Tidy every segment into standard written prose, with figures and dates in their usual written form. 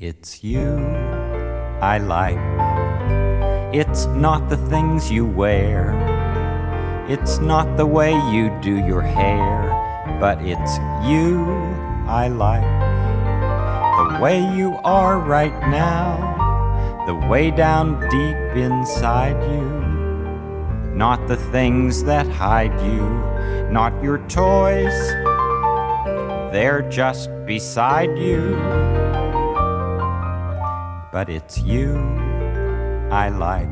It's you I like. It's not the things you wear. It's not the way you do your hair. But it's you I like. The way you are right now, the way down deep inside you. Not the things that hide you, not your toys, they're just beside you. But it's you I like.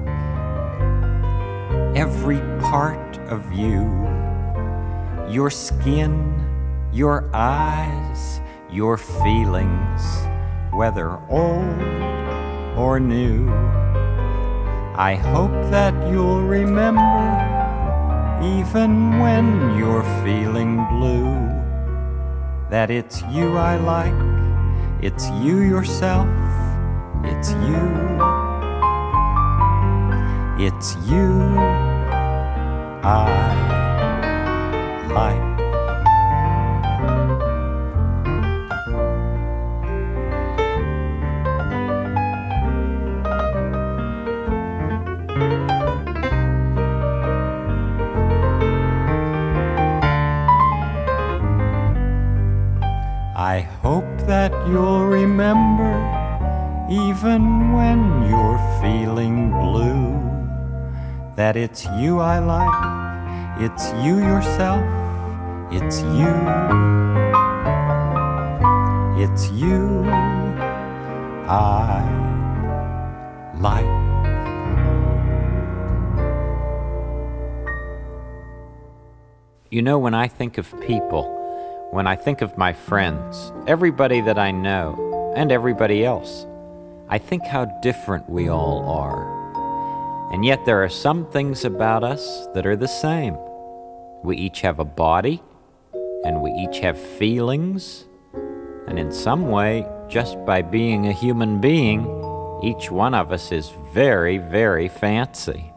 Every part of you, your skin, your eyes, your feelings, whether old or new. I hope that you'll remember, even when you're feeling blue, that it's you I like, it's you yourself, it's you I like. I hope that you'll remember, even when you're feeling blue, that it's you I like, it's you yourself, it's you I like. You know, when I think of people, when I think of my friends, everybody that I know, and everybody else, I think how different we all are. And yet there are some things about us that are the same. We each have a body, and we each have feelings, and in some way, just by being a human being, each one of us is very, very fancy.